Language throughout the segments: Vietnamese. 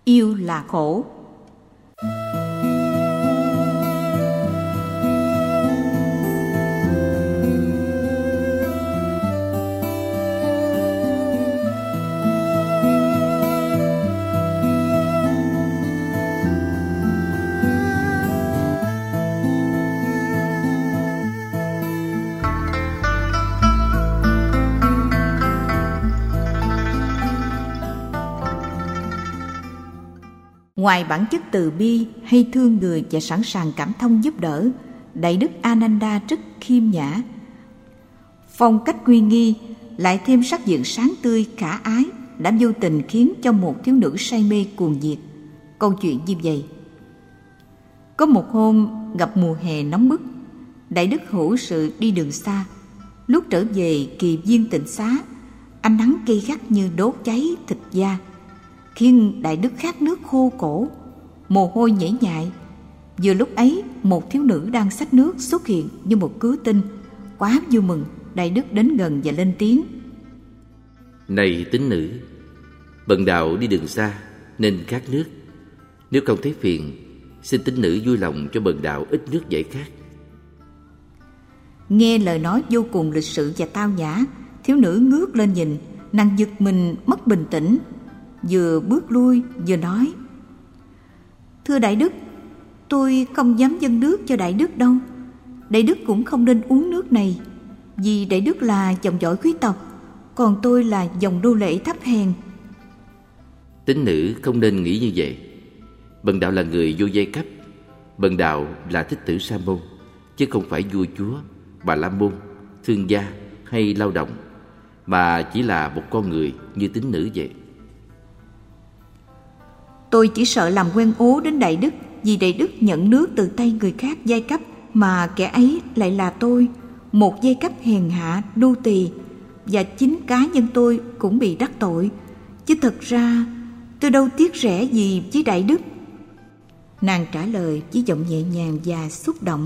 Yêu là khổ. Ngoài bản chất từ bi hay thương người và sẵn sàng cảm thông giúp đỡ, Đại đức Ananda rất khiêm nhã. Phong cách uy nghi lại thêm sắc diện sáng tươi khả ái đã vô tình khiến cho một thiếu nữ say mê cuồng nhiệt. Câu chuyện như vậy: có một hôm gặp mùa hè nóng bức, Đại đức hữu sự đi đường xa. Lúc trở về kỳ viên tịnh xá, ánh nắng gay gắt như đốt cháy thịt da, khiến Đại đức khát nước khô cổ, mồ hôi nhễ nhại. Vừa lúc ấy, một thiếu nữ đang xách nước xuất hiện như một cứu tinh. Quá vui mừng, Đại đức đến gần và lên tiếng: Này tín nữ, bần đạo đi đường xa nên khát nước. Nếu không thấy phiền, xin tín nữ vui lòng cho bần đạo ít nước giải khát. Nghe lời nói vô cùng lịch sự và tao nhã, thiếu nữ ngước lên nhìn, nàng giật mình mất bình tĩnh, vừa bước lui vừa nói: Thưa Đại đức, tôi không dám dâng nước cho Đại đức đâu. Đại đức cũng không nên uống nước này, vì Đại đức là dòng dõi quý tộc, còn tôi là dòng đô lệ thấp hèn. Tín nữ không nên nghĩ như vậy. Bần đạo là người vô giai cấp. Bần đạo là Thích Tử Sa Môn, chứ không phải vua chúa, bà la môn, thương gia hay lao động, mà chỉ là một con người như tín nữ vậy. Tôi chỉ sợ làm quen ố đến Đại đức, vì Đại đức nhận nước từ tay người khác giai cấp, mà kẻ ấy lại là tôi, một giai cấp hèn hạ nô tỳ, và chính cá nhân tôi cũng bị đắc tội. Chứ thật ra tôi đâu tiếc rẻ gì với Đại đức. Nàng trả lời với giọng nhẹ nhàng và xúc động: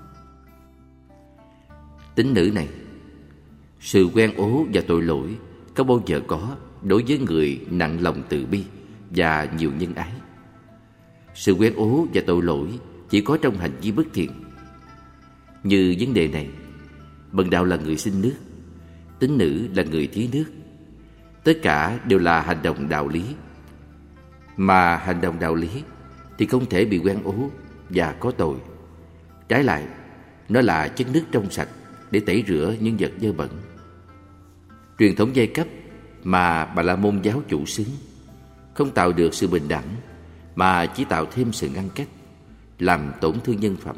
Tín nữ này, sự quen ố và tội lỗi có bao giờ có đối với người nặng lòng từ bi và nhiều nhân ái. Sự quen ố và tội lỗi chỉ có trong hành vi bất thiện. Như vấn đề này, bần đạo là người xin nước, tín nữ là người thí nước. Tất cả đều là hành động đạo lý. Mà hành động đạo lý thì không thể bị quen ố và có tội. Trái lại, nó là chất nước trong sạch để tẩy rửa những vật dơ bẩn. Truyền thống giai cấp mà Bà La Môn giáo chủ xứng không tạo được sự bình đẳng, mà chỉ tạo thêm sự ngăn cách, làm tổn thương nhân phẩm.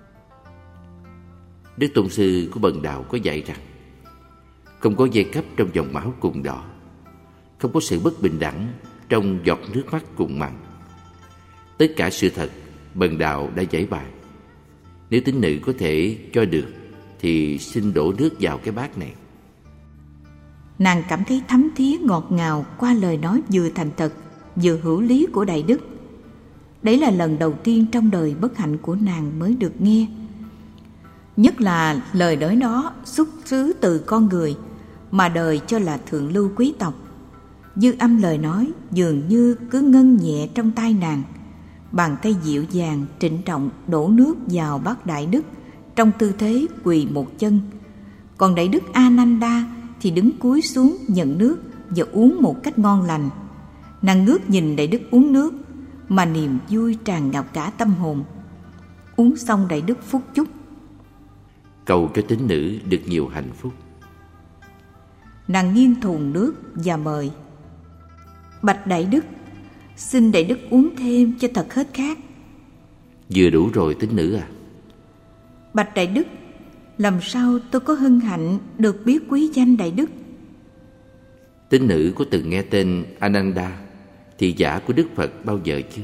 Đức Tôn sư của bần đạo có dạy rằng không có giai cấp trong dòng máu cùng đỏ, không có sự bất bình đẳng trong giọt nước mắt cùng mặn. Tất cả sự thật bần đạo đã giải bày. Nếu tín nữ có thể cho được thì xin đổ nước vào cái bát này. Nàng cảm thấy thấm thía ngọt ngào qua lời nói vừa thành thật vừa hữu lý của Đại đức. Đấy là lần đầu tiên trong đời bất hạnh của nàng mới được nghe. Nhất là lời nói đó xuất xứ từ con người mà đời cho là thượng lưu quý tộc. Dư âm lời nói dường như cứ ngân nhẹ trong tai nàng. Bàn tay dịu dàng trịnh trọng đổ nước vào bát Đại đức trong tư thế quỳ một chân. Còn Đại đức Ananda thì đứng cúi xuống nhận nước và uống một cách ngon lành. Nàng ngước nhìn Đại đức uống nước mà niềm vui tràn ngập cả tâm hồn. Uống xong, Đại đức phúc chúc: Cầu cho tín nữ được nhiều hạnh phúc. Nàng nghiêng thùng nước và mời: Bạch Đại đức, xin Đại đức uống thêm cho thật hết khát. Vừa đủ rồi tín nữ à. Bạch Đại đức, làm sao tôi có hân hạnh được biết quý danh Đại đức? Tín nữ có từng nghe tên Ananda, thị giả của Đức Phật bao giờ chưa?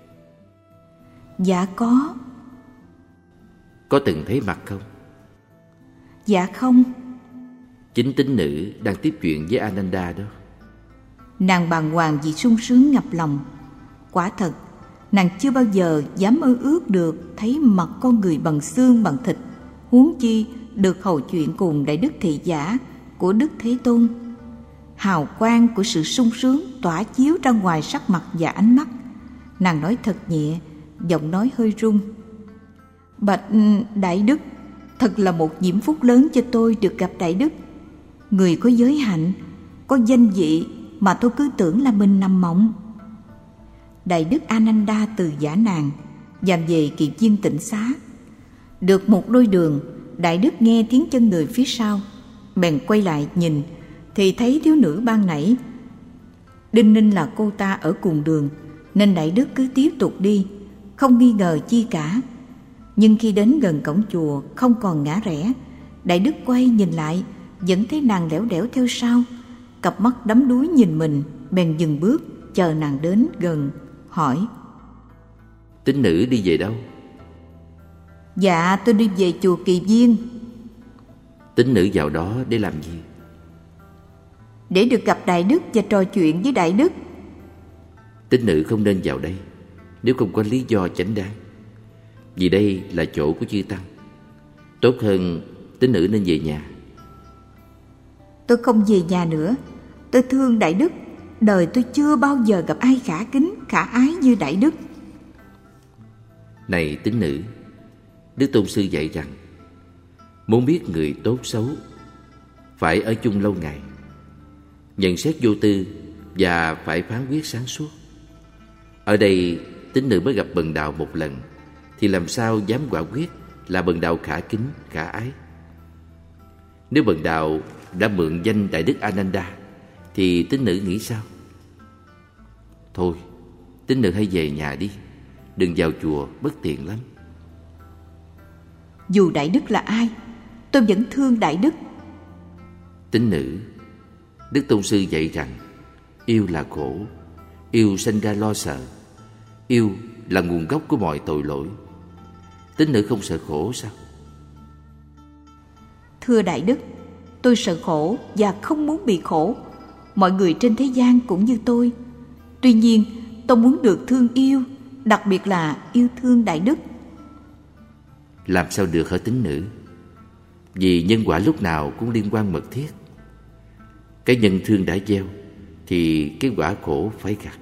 Dạ có. Có từng thấy mặt không? Dạ không. Chính tín nữ đang tiếp chuyện với Ananda đó. Nàng bàng hoàng vì sung sướng ngập lòng. Quả thật, nàng chưa bao giờ dám mơ ước được thấy mặt con người bằng xương bằng thịt, huống chi được hầu chuyện cùng Đại đức thị giả của Đức Thế Tôn. Hào quang của sự sung sướng tỏa chiếu ra ngoài sắc mặt và ánh mắt. Nàng nói thật nhẹ, giọng nói hơi run. Bạch Đại Đức, thật là một diễm phúc lớn cho tôi được gặp Đại Đức. Người có giới hạnh, có danh vị mà tôi cứ tưởng là mình nằm mộng. Đại Đức Ananda từ giã nàng, dạm về Kiệp Viên Tịnh Xá. Được một đôi đường, Đại Đức nghe tiếng chân người phía sau, bèn quay lại nhìn thì thấy thiếu nữ ban nãy đinh ninh là cô ta ở cùng đường, nên Đại Đức cứ tiếp tục đi, không nghi ngờ chi cả. Nhưng khi đến gần cổng chùa không còn ngã rẽ, Đại Đức quay nhìn lại, vẫn thấy nàng lẻo đẻo theo sau, cặp mắt đắm đuối nhìn mình, bèn dừng bước chờ nàng đến gần, hỏi: Tín nữ đi về đâu? Dạ, tôi đi về chùa Kỳ Viên. Tín nữ vào đó để làm gì? Để được gặp Đại Đức và trò chuyện với Đại Đức. Tín nữ không nên vào đây nếu không có lý do chánh đáng, vì đây là chỗ của chư tăng. Tốt hơn tín nữ nên về nhà. Tôi không về nhà nữa. Tôi thương Đại Đức. Đời tôi chưa bao giờ gặp ai khả kính, khả ái như Đại Đức. Này tín nữ, Đức Tôn Sư dạy rằng muốn biết người tốt xấu phải ở chung lâu ngày, nhận xét vô tư và phải phán quyết sáng suốt. Ở đây tín nữ mới gặp bần đạo một lần, thì làm sao dám quả quyết là bần đạo khả kính, khả ái? Nếu bần đạo đã mượn danh Đại Đức Ananda thì tín nữ nghĩ sao? Thôi, tín nữ hãy về nhà đi, đừng vào chùa bất tiện lắm. Dù Đại Đức là ai, tôi vẫn thương Đại Đức. Tín nữ, Đức Tôn Sư dạy rằng yêu là khổ, yêu sanh ra lo sợ, yêu là nguồn gốc của mọi tội lỗi. Tín nữ không sợ khổ sao? Thưa Đại Đức, tôi sợ khổ và không muốn bị khổ. Mọi người trên thế gian cũng như tôi. Tuy nhiên, tôi muốn được thương yêu, đặc biệt là yêu thương Đại Đức. Làm sao được hả tín nữ? Vì nhân quả lúc nào cũng liên quan mật thiết. Cái nhân thương đã gieo thì cái quả khổ phải gặt.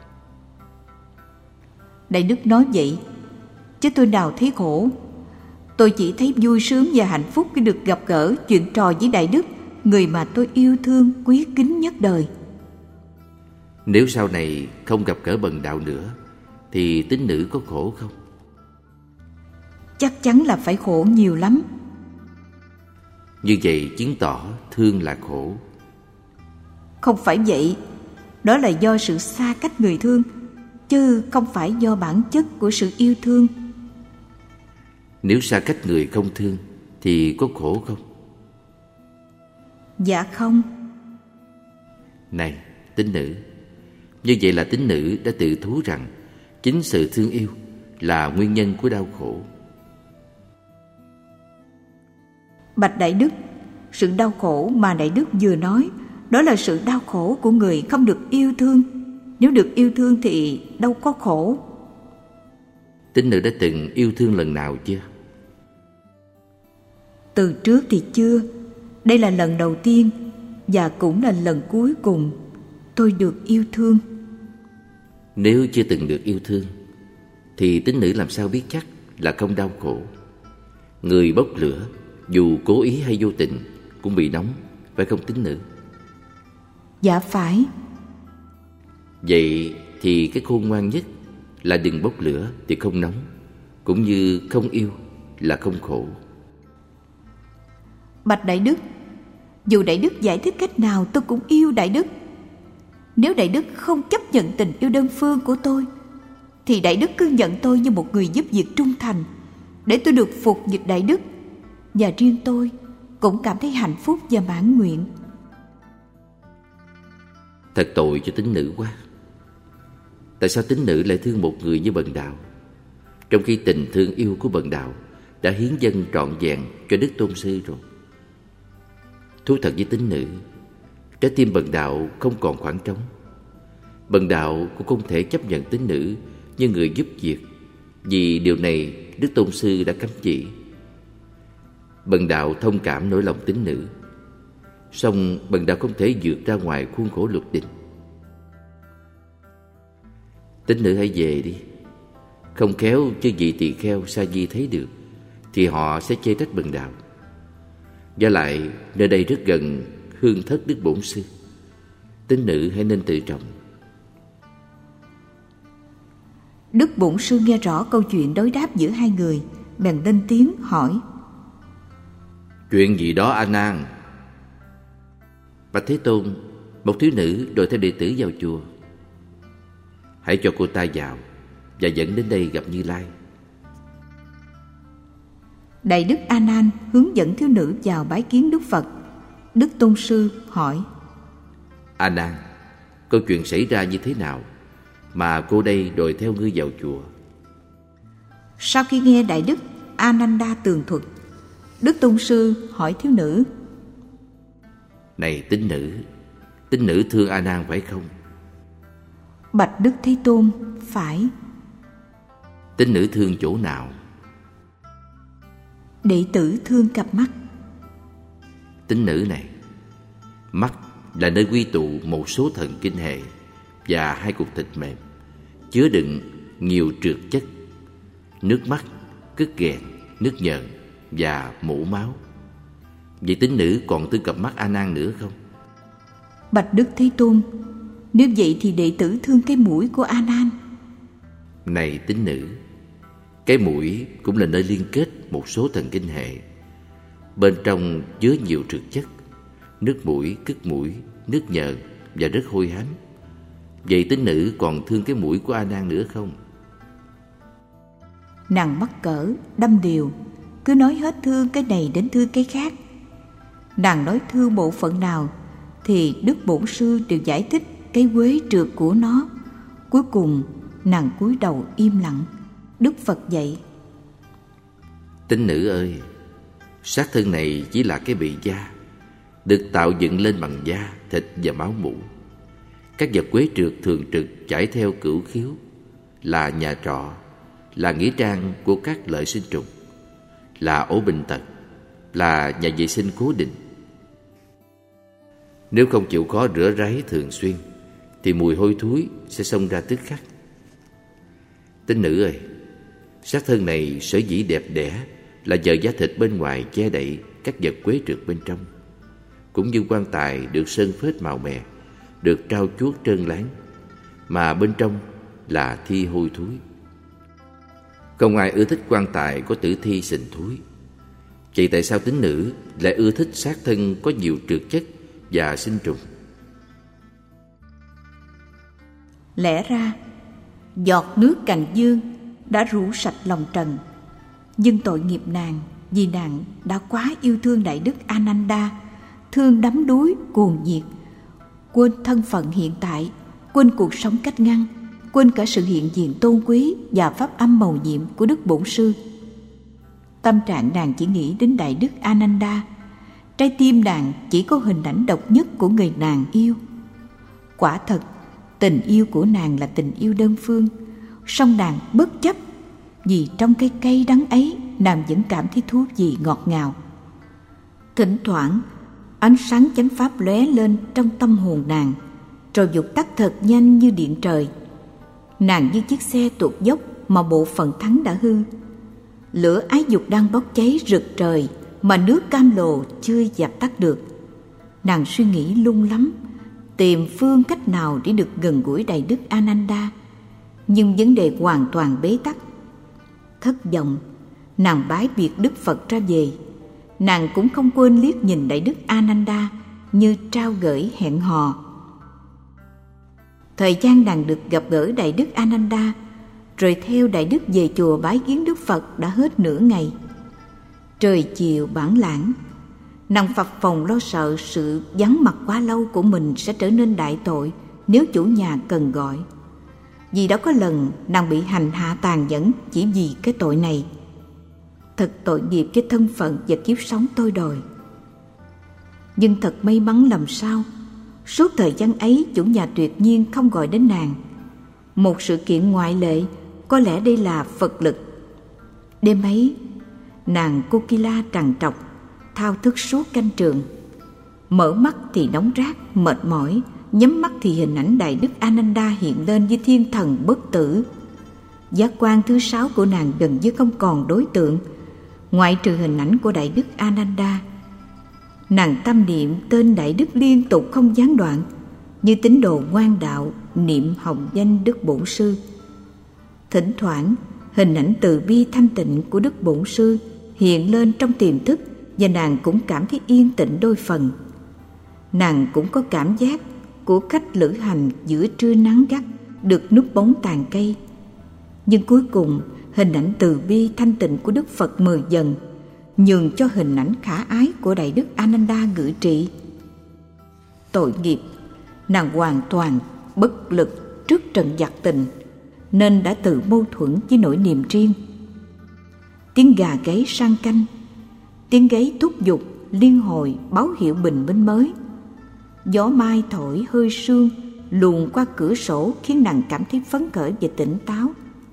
Đại Đức nói vậy, chứ tôi nào thấy khổ. Tôi chỉ thấy vui sướng và hạnh phúc khi được gặp gỡ, chuyện trò với Đại Đức, người mà tôi yêu thương, quý kính nhất đời. Nếu sau này không gặp gỡ bần đạo nữa thì tín nữ có khổ không? Chắc chắn là phải khổ nhiều lắm. Như vậy chứng tỏ thương là khổ. Không phải vậy. Đó là do sự xa cách người thương, chứ không phải do bản chất của sự yêu thương. Nếu xa cách người không thương thì có khổ không? Dạ không. Này tín nữ, như vậy là tín nữ đã tự thú rằng chính sự thương yêu là nguyên nhân của đau khổ. Bạch Đại Đức, sự đau khổ mà Đại Đức vừa nói, đó là sự đau khổ của người không được yêu thương. Nếu được yêu thương thì đâu có khổ. Tín nữ đã từng yêu thương lần nào chưa? Từ trước thì chưa. Đây là lần đầu tiên và cũng là lần cuối cùng tôi được yêu thương. Nếu chưa từng được yêu thương thì tín nữ làm sao biết chắc là không đau khổ? Người bốc lửa dù cố ý hay vô tình cũng bị nóng, phải không tín nữ? Dạ phải. Vậy thì cái khôn ngoan nhất là đừng bốc lửa thì không nóng, cũng như không yêu là không khổ. Bạch Đại Đức, dù Đại Đức giải thích cách nào tôi cũng yêu Đại Đức. Nếu Đại Đức không chấp nhận tình yêu đơn phương của tôi thì Đại Đức cứ nhận tôi như một người giúp việc trung thành, để tôi được phục dịch Đại Đức, và riêng tôi cũng cảm thấy hạnh phúc và mãn nguyện. Thật tội cho tín nữ quá. Tại sao tín nữ lại thương một người như bần đạo, trong khi tình thương yêu của bần đạo đã hiến dâng trọn vẹn cho Đức Tôn Sư rồi? Thú thật với tín nữ, trái tim bần đạo không còn khoảng trống. Bần đạo cũng không thể chấp nhận tín nữ như người giúp việc, vì điều này Đức Tôn Sư đã cấm chỉ. Bần đạo thông cảm nỗi lòng tín nữ, song bần đạo không thể vượt ra ngoài khuôn khổ luật định. Tín nữ hãy về đi. Không khéo chứ vị tỳ kheo sa di thấy được thì họ sẽ chê trách bần đạo. Do lại nơi đây rất gần hương thất Đức Bổn Sư. Tín nữ hãy nên tự trọng. Đức Bổn Sư nghe rõ câu chuyện đối đáp giữa hai người, bèn lên tiếng hỏi: Chuyện gì đó A Nan? Bạch Thế Tôn, một thiếu nữ đòi theo đệ tử vào chùa. Hãy cho cô ta vào và dẫn đến đây gặp Như Lai. Đại đức A Nan hướng dẫn thiếu nữ vào bái kiến Đức Phật. Đức Tôn Sư hỏi: A Nan, câu chuyện xảy ra như thế nào mà cô đây đòi theo ngươi vào chùa? Sau khi nghe đại đức Ananda tường thuật, Đức Tôn Sư hỏi thiếu nữ: Này tín nữ thương A Nan phải không? Bạch Đức Thế Tôn, phải. Tín nữ thương chỗ nào? Đệ tử thương cặp mắt. Tín nữ này, mắt là nơi quy tụ một số thần kinh hệ và hai cục thịt mềm, chứa đựng nhiều trượt chất, nước mắt, cứt ghẹn, nước nhờn và mũ máu. Vậy tín nữ còn thương cặp mắt A Nan nữa không? Bạch Đức Thế Tôn, nếu vậy thì đệ tử thương cái mũi của A Nan. Này tín nữ, cái mũi cũng là nơi liên kết một số thần kinh hệ. Bên trong chứa nhiều trượt chất, nước mũi, cứt mũi, nước nhờn và rất hôi hám. Vậy tín nữ còn thương cái mũi của A Nan nữa không? Nàng mắc cỡ, đâm điều, cứ nói hết thương cái này đến thương cái khác. Nàng nói thương bộ phận nào thì Đức Bổn Sư đều giải thích cái quế trượt của nó. Cuối cùng nàng cúi đầu im lặng. Đức Phật dạy: Tín nữ ơi, xác thân này chỉ là cái bì da, được tạo dựng lên bằng da, thịt và máu mủ. Các vật quế trượt thường trực chảy theo cửu khiếu, là nhà trọ, là nghĩa trang của các lợi sinh trùng, là ổ bệnh tật, là nhà vệ sinh cố định. Nếu không chịu khó rửa ráy thường xuyên thì mùi hôi thối sẽ xông ra tức khắc. Tín nữ ơi, xác thân này sở dĩ đẹp đẽ là nhờ da thịt bên ngoài che đậy các vật quế trượt bên trong, cũng như quan tài được sơn phết màu mè, được trau chuốt trơn láng, mà bên trong là thi hôi thối. Không ai ưa thích quan tài có tử thi sình thối. Vậy tại sao tín nữ lại ưa thích xác thân có nhiều trượt chất và sinh trùng? Lẽ ra giọt nước cành dương đã rũ sạch lòng trần, nhưng tội nghiệp nàng vì nàng đã quá yêu thương đại đức Ananda, thương đắm đuối cuồng nhiệt, quên thân phận hiện tại, quên cuộc sống cách ngăn, quên cả sự hiện diện tôn quý và pháp âm mầu nhiệm của Đức Bổn Sư. Tâm trạng nàng chỉ nghĩ đến đại đức Ananda, trái tim nàng chỉ có hình ảnh độc nhất của người nàng yêu. Quả thật, tình yêu của nàng là tình yêu đơn phương, song nàng bất chấp, vì trong cái cay đắng ấy nàng vẫn cảm thấy thú vị ngọt ngào. Thỉnh thoảng, ánh sáng chánh pháp lóe lên trong tâm hồn nàng, rồi vụt tắt thật nhanh như điện trời. Nàng như chiếc xe tuột dốc mà bộ phận thắng đã hư. Lửa ái dục đang bốc cháy rực trời mà nước cam lồ chưa dập tắt được. Nàng suy nghĩ lung lắm, tìm phương cách nào để được gần gũi đại đức Ananda, nhưng vấn đề hoàn toàn bế tắc. Thất vọng, nàng bái biệt Đức Phật ra về. Nàng cũng không quên liếc nhìn đại đức Ananda như trao gửi hẹn hò. Thời gian nàng được gặp gỡ đại đức Ananda, rồi theo đại đức về chùa bái kiến Đức Phật đã hết nửa ngày. Trời chiều bản lãng, nàng phập phồng lo sợ sự vắng mặt quá lâu của mình sẽ trở nên đại tội nếu chủ nhà cần gọi. Vì đã có lần nàng bị hành hạ tàn nhẫn chỉ vì cái tội này. Thật tội nghiệp cho thân phận và kiếp sống tôi đòi. Nhưng thật may mắn làm sao, suốt thời gian ấy chủ nhà tuyệt nhiên không gọi đến nàng. Một sự kiện ngoại lệ, có lẽ đây là Phật lực. Đêm ấy, nàng Kokila trằn trọc, thao thức suốt canh trường. Mở mắt thì nóng rát, mệt mỏi, nhắm mắt thì hình ảnh Đại Đức Ananda hiện lên như thiên thần bất tử. Giác quan thứ 6 của nàng gần như không còn đối tượng, ngoại trừ hình ảnh của Đại Đức Ananda. Nàng tâm niệm tên Đại Đức liên tục không gián đoạn, như tín đồ ngoan đạo niệm hồng danh Đức Bổn Sư. Thỉnh thoảng, hình ảnh từ bi thanh tịnh của Đức Bổn Sư hiện lên trong tiềm thức, và nàng cũng cảm thấy yên tĩnh đôi phần. Nàng cũng có cảm giác của khách lữ hành giữa trưa nắng gắt được núp bóng tàn cây. Nhưng cuối cùng, hình ảnh từ bi thanh tịnh của Đức Phật mờ dần, nhường cho hình ảnh khả ái của Đại Đức Ananda ngự trị. Tội nghiệp, nàng hoàn toàn bất lực trước trận giặc tình, nên đã tự mâu thuẫn với nỗi niềm riêng. Tiếng gà gáy sang canh, tiếng gáy thúc giục liên hồi báo hiệu bình minh mới. Gió mai thổi hơi sương luồn qua cửa sổ khiến nàng cảm thấy phấn khởi và tỉnh táo.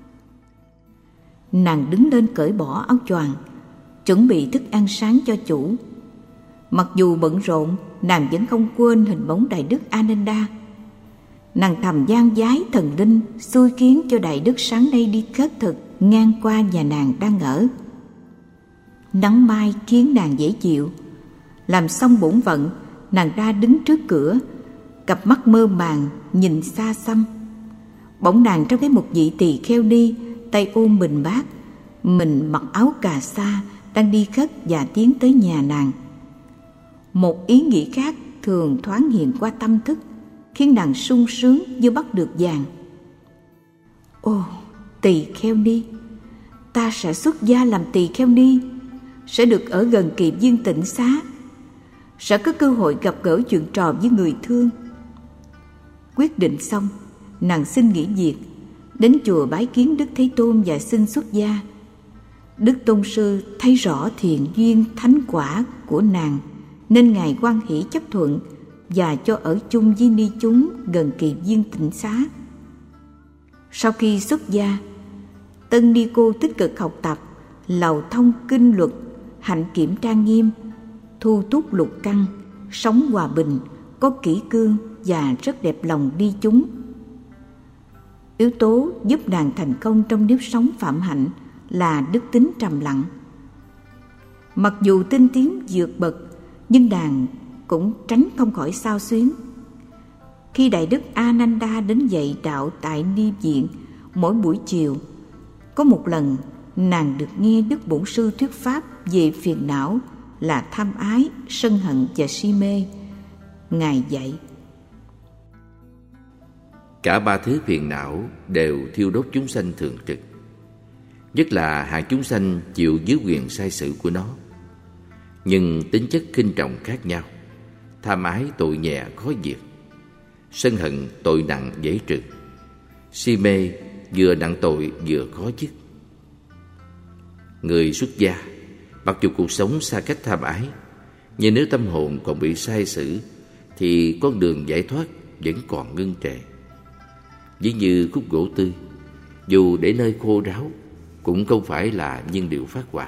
Nàng đứng lên cởi bỏ áo choàng, chuẩn bị thức ăn sáng cho chủ. Mặc dù bận rộn, nàng vẫn không quên hình bóng Đại Đức Ananda. Nàng thầm gian vái thần linh xui khiến cho Đại Đức sáng nay đi khất thực ngang qua nhà nàng đang ở. Nắng mai khiến nàng dễ chịu. Làm xong bổn phận, nàng ra đứng trước cửa, cặp mắt mơ màng nhìn xa xăm. Bỗng nàng trông thấy một vị tỳ kheo ni, tay ôm bình bát, mình mặc áo cà sa, đang đi khất và tiến tới nhà nàng. Một ý nghĩ khác thường thoáng hiện qua tâm thức, khiến nàng sung sướng như bắt được vàng. Ồ, tỳ kheo ni, ta sẽ xuất gia làm tỳ kheo ni, sẽ được ở gần Kỳ Viên Tịnh Xá, sẽ có cơ hội gặp gỡ chuyện trò với người thương. Quyết định xong, nàng xin nghỉ việc, đến chùa bái kiến Đức Thế Tôn và xin xuất gia. Đức Tôn Sư thấy rõ thiện duyên thánh quả của nàng, nên Ngài hoan hỷ chấp thuận và cho ở chung với ni chúng gần Kỳ Viên Tịnh Xá. Sau khi xuất gia, tân ni cô tích cực học tập, lầu thông kinh luật, hạnh kiểm trang nghiêm, thu túc lục căn, sống hòa bình, có kỷ cương và rất đẹp lòng ni chúng. Yếu tố giúp nàng thành công trong nếp sống phạm hạnh là đức tính trầm lặng. Mặc dù tinh tiến vượt bậc, nhưng nàng cũng tránh không khỏi xao xuyến. Khi Đại Đức Ananda đến dạy đạo tại ni viện mỗi buổi chiều, có một lần nàng được nghe Đức Bổn Sư thuyết pháp về phiền não là tham ái, sân hận và si mê. Ngài dạy: cả ba thứ phiền não đều thiêu đốt chúng sanh thường trực, nhất là hạng chúng sanh chịu dưới quyền sai sự của nó. Nhưng tính chất khinh trọng khác nhau. Tham ái tội nhẹ khó diệt, sân hận tội nặng dễ trừ, si mê vừa nặng tội vừa khó dứt. Người xuất gia mặc dù cuộc sống xa cách tham ái, nhưng nếu tâm hồn còn bị sai sử thì con đường giải thoát vẫn còn ngưng trệ. Ví như khúc gỗ tươi, dù để nơi khô ráo cũng không phải là nhiên liệu phát hỏa.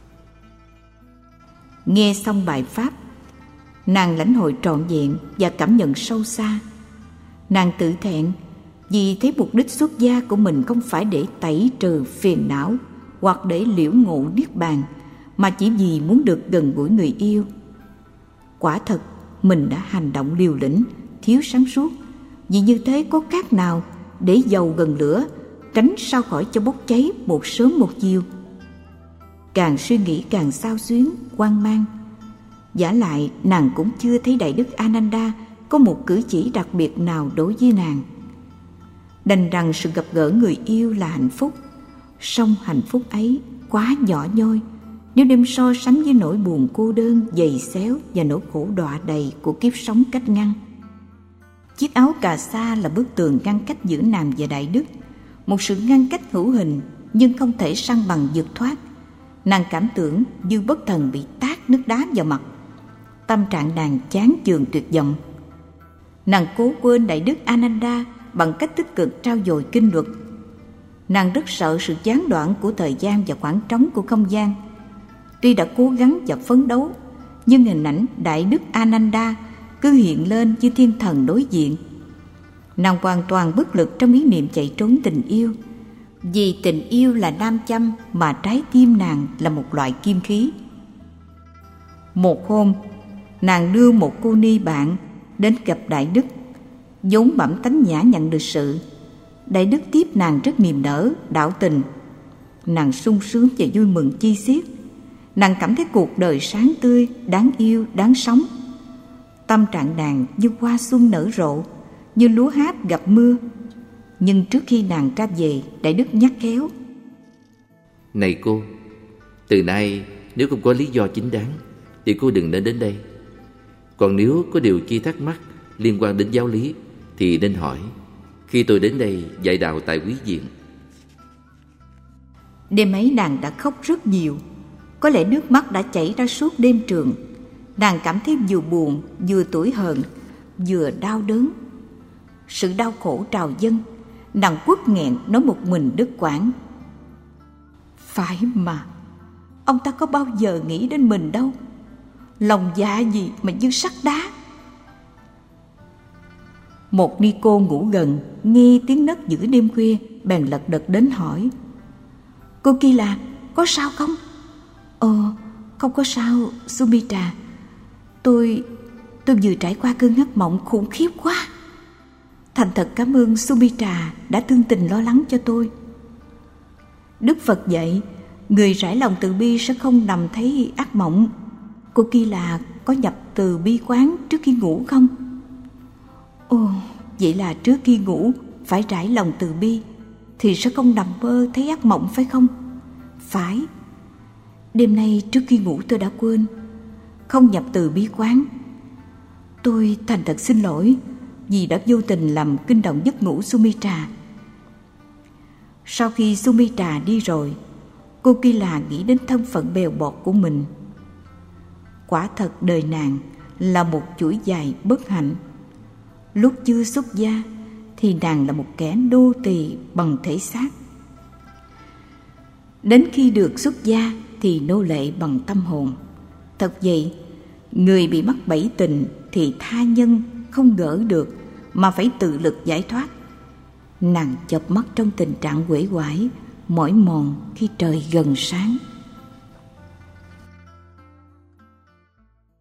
Nghe xong bài pháp, nàng lãnh hội trọn vẹn và cảm nhận sâu xa. Nàng tự thẹn vì thấy mục đích xuất gia của mình không phải để tẩy trừ phiền não hoặc để liễu ngộ niết bàn, mà chỉ vì muốn được gần gũi người yêu. Quả thật, mình đã hành động liều lĩnh, thiếu sáng suốt, vì như thế có khác nào để dầu gần lửa, tránh sao khỏi cho bốc cháy một sớm một chiều. Càng suy nghĩ càng xao xuyến, hoang mang. Vả lại, nàng cũng chưa thấy Đại Đức Ananda có một cử chỉ đặc biệt nào đối với nàng. Đành rằng sự gặp gỡ người yêu là hạnh phúc, song hạnh phúc ấy quá nhỏ nhoi nếu đem so sánh với nỗi buồn cô đơn, dày xéo và nỗi khổ đọa đầy của kiếp sống cách ngăn. Chiếc áo cà sa là bức tường ngăn cách giữa nàng và Đại Đức, một sự ngăn cách hữu hình nhưng không thể săn bằng vượt thoát. Nàng cảm tưởng như bất thần bị tát nước đá vào mặt. Tâm trạng nàng chán chường tuyệt vọng. Nàng cố quên Đại Đức Ananda bằng cách tích cực trau dồi kinh luật. Nàng rất sợ sự gián đoạn của thời gian và khoảng trống của không gian. Tuy đã cố gắng và phấn đấu, nhưng hình ảnh Đại Đức Ananda cứ hiện lên như thiên thần đối diện. Nàng hoàn toàn bất lực trong ý niệm chạy trốn tình yêu. Vì tình yêu là nam châm mà trái tim nàng là một loại kim khí. Một hôm, nàng đưa một cô ni bạn đến gặp Đại Đức, vốn bẩm tánh nhã nhặn lịch sự. Đại Đức tiếp nàng rất niềm nở, đạo tình. Nàng sung sướng và vui mừng chi xiết. Nàng cảm thấy cuộc đời sáng tươi, đáng yêu, đáng sống. Tâm trạng nàng như hoa xuân nở rộ, như lúa hát gặp mưa. Nhưng trước khi nàng ra về, Đại Đức nhắc khéo: Này cô, từ nay nếu không có lý do chính đáng thì cô đừng nên đến đây. Còn nếu có điều chi thắc mắc liên quan đến giáo lý thì nên hỏi khi tôi đến đây dạy đạo tại quý viện. Đêm ấy nàng đã khóc rất nhiều. Có lẽ nước mắt đã chảy ra suốt đêm trường. Nàng cảm thấy vừa buồn, vừa tủi hờn, vừa đau đớn. Sự đau khổ trào dâng. Nàng quất nghẹn nói một mình đứt quãng: Phải mà, ông ta có bao giờ nghĩ đến mình đâu. Lòng dạ gì mà như sắt đá. Một ni cô ngủ gần, nghe tiếng nấc giữa đêm khuya, bèn lật đật đến hỏi: Cô Kỳ-la, có sao không? Không có sao, Sumitra. Tôi vừa trải qua cơn ác mộng khủng khiếp quá. Thành thật cảm ơn Sumitra đã thương tình lo lắng cho tôi. Đức Phật dạy, người rải lòng từ bi sẽ không nằm thấy ác mộng. Cô Kỳ-la có nhập từ bi quán trước khi ngủ không? Vậy là trước khi ngủ phải trải lòng từ bi thì sẽ không nằm mơ thấy ác mộng phải không? Phải. Đêm nay trước khi ngủ tôi đã quên, không nhập từ bi quán. Tôi thành thật xin lỗi vì đã vô tình làm kinh động giấc ngủ Sumitra. Sau khi Sumitra đi rồi, cô Kỳ-la nghĩ đến thân phận bèo bọt của mình. Quả thật đời nàng là một chuỗi dài bất hạnh. Lúc chưa xuất gia thì nàng là một kẻ nô tỳ bằng thể xác. Đến khi được xuất gia thì nô lệ bằng tâm hồn. Thật vậy, người bị mắc bẫy tình thì tha nhân không gỡ được mà phải tự lực giải thoát. Nàng chợp mắt trong tình trạng uể oải, mỏi mòn khi trời gần sáng.